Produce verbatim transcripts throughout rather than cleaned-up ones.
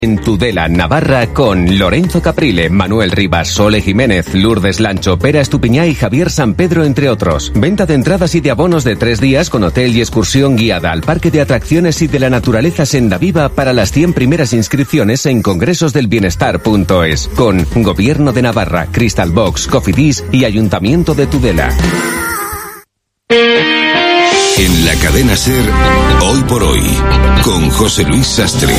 En Tudela, Navarra, con Lorenzo Caprile, Manuel Rivas, Sole Jiménez, Lourdes Lancho, Pera Estupiñá y Javier San Pedro, entre otros. Venta de entradas y de abonos de tres días con hotel y excursión guiada al Parque de Atracciones y de la Naturaleza Senda Viva para las cien primeras inscripciones en congresosdelbienestar punto es. Con Gobierno de Navarra, Crystal Box, Cofidis y Ayuntamiento de Tudela. En la cadena SER, Hoy por Hoy, con José Luis Sastre.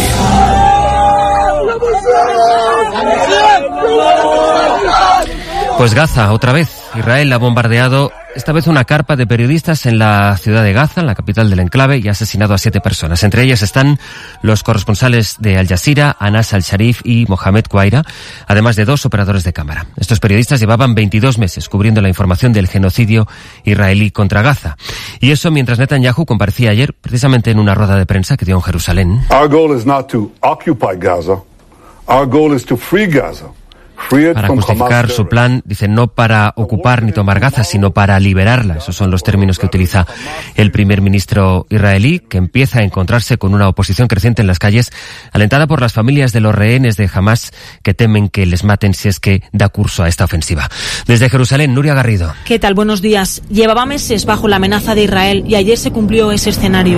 Pues Gaza, otra vez. Israel ha bombardeado esta vez una carpa de periodistas en la ciudad de Gaza, en la capital del enclave, y ha asesinado a siete personas. Entre ellas están los corresponsales de Al Jazeera, Anas Al-Sharif y Mohamed Quaira, además de dos operadores de cámara. Estos periodistas llevaban veintidós meses cubriendo la información del genocidio israelí contra Gaza. Y eso mientras Netanyahu comparecía ayer, precisamente en una rueda de prensa que dio en Jerusalén. Our goal is not to occupy Gaza. Our goal is to free Gaza. Para justificar su plan, dice, no para ocupar ni tomar Gaza, sino para liberarla. Esos son los términos que utiliza el primer ministro israelí, que empieza a encontrarse con una oposición creciente en las calles, alentada por las familias de los rehenes de Hamás, que temen que les maten si es que da curso a esta ofensiva. Desde Jerusalén, Nuria Garrido. ¿Qué tal? Buenos días. Llevaba meses bajo la amenaza de Israel y ayer se cumplió ese escenario.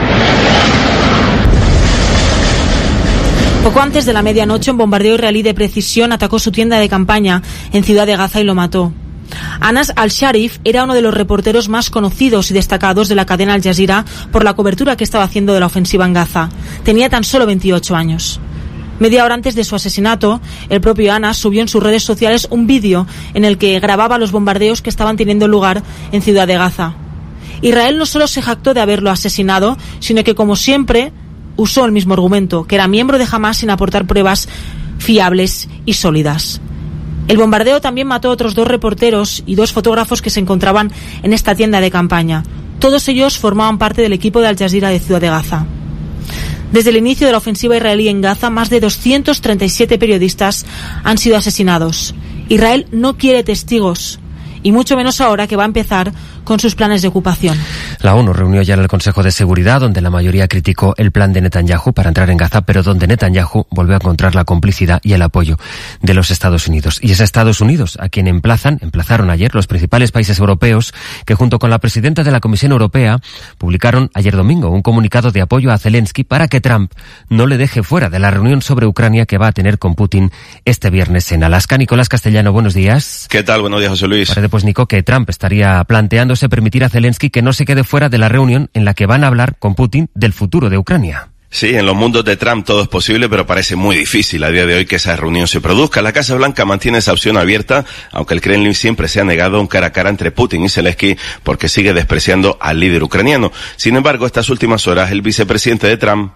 Poco antes de la medianoche, un bombardeo israelí de precisión atacó su tienda de campaña en Ciudad de Gaza y lo mató. Anas Al-Sharif era uno de los reporteros más conocidos y destacados de la cadena Al Jazeera por la cobertura que estaba haciendo de la ofensiva en Gaza. Tenía tan solo veintiocho años. Media hora antes de su asesinato, el propio Anas subió en sus redes sociales un vídeo en el que grababa los bombardeos que estaban teniendo lugar en Ciudad de Gaza. Israel no solo se jactó de haberlo asesinado, sino que, como siempre, usó el mismo argumento, que era miembro de Hamás sin aportar pruebas fiables y sólidas. El bombardeo también mató a otros dos reporteros y dos fotógrafos que se encontraban en esta tienda de campaña. Todos ellos formaban parte del equipo de Al Jazeera de Ciudad de Gaza. Desde el inicio de la ofensiva israelí en Gaza, más de doscientos treinta y siete periodistas han sido asesinados. Israel no quiere testigos, y mucho menos ahora que va a empezar con sus planes de ocupación. La ONU reunió ya en el Consejo de Seguridad, donde la mayoría criticó el plan de Netanyahu para entrar en Gaza, pero donde Netanyahu volvió a encontrar la complicidad y el apoyo de los Estados Unidos. Y es a Estados Unidos a quien emplazan, emplazaron ayer los principales países europeos, que junto con la presidenta de la Comisión Europea publicaron ayer domingo un comunicado de apoyo a Zelensky para que Trump no le deje fuera de la reunión sobre Ucrania que va a tener con Putin este viernes en Alaska. Nicolás Castellano, buenos días. ¿Qué tal? Buenos días, José Luis. Parece pues, Nico, que Trump estaría planteando permitir a Zelensky que no se quede fuera de la reunión en la que van a hablar con Putin del futuro de Ucrania. Sí, en los mundos de Trump todo es posible, pero parece muy difícil a día de hoy que esa reunión se produzca. La Casa Blanca mantiene esa opción abierta, aunque el Kremlin siempre se ha negado a un cara a cara entre Putin y Zelensky porque sigue despreciando al líder ucraniano. Sin embargo, estas últimas horas el vicepresidente de Trump,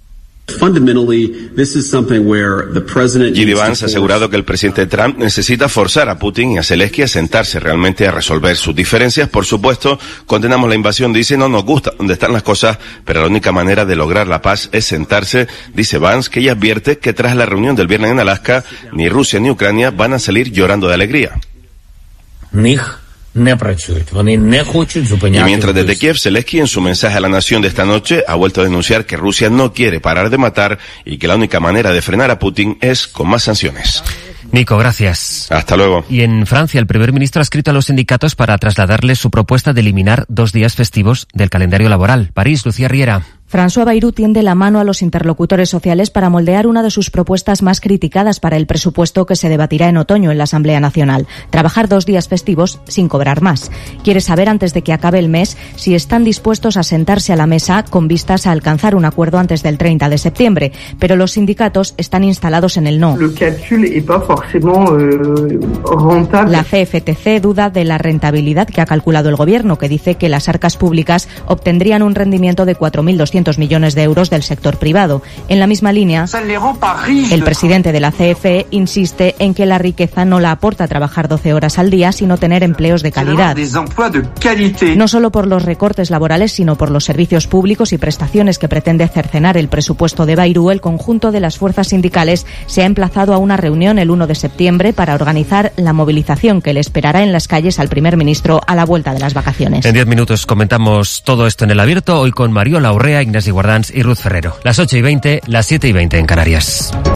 J D Vance, ha asegurado que el presidente Trump necesita forzar a Putin y a Zelensky a sentarse realmente a resolver sus diferencias. Por supuesto, condenamos la invasión, dice, no nos gusta donde están las cosas, pero la única manera de lograr la paz es sentarse, dice Vance, que ella advierte que tras la reunión del viernes en Alaska, ni Rusia ni Ucrania van a salir llorando de alegría. Y mientras desde Kiev, Zelensky en su mensaje a la nación de esta noche ha vuelto a denunciar que Rusia no quiere parar de matar y que la única manera de frenar a Putin es con más sanciones. Nico, gracias. Hasta luego. Y en Francia, el primer ministro ha escrito a los sindicatos para trasladarles su propuesta de eliminar dos días festivos del calendario laboral. París, Lucía Riera. François Bayrou tiende la mano a los interlocutores sociales para moldear una de sus propuestas más criticadas para el presupuesto que se debatirá en otoño en la Asamblea Nacional. Trabajar dos días festivos sin cobrar más. Quiere saber antes de que acabe el mes si están dispuestos a sentarse a la mesa con vistas a alcanzar un acuerdo antes del treinta de septiembre, pero los sindicatos están instalados en el no. La C F T C duda de la rentabilidad que ha calculado el gobierno, que dice que las arcas públicas obtendrían un rendimiento de cuatro mil doscientos millones de euros del sector privado. En la misma línea, el presidente de la C F E insiste en que la riqueza no la aporta trabajar doce horas al día, sino tener empleos de calidad. No solo por los recortes laborales, sino por los servicios públicos y prestaciones que pretende cercenar el presupuesto de Bayrou, el conjunto de las fuerzas sindicales se ha emplazado a una reunión el uno de septiembre para organizar la movilización que le esperará en las calles al primer ministro a la vuelta de las vacaciones. En diez minutos comentamos todo esto en El Abierto, hoy con Mariola Urrea Ignasi Guardans y Ruth Ferrero. Las ocho y veinte, las siete y veinte en Canarias.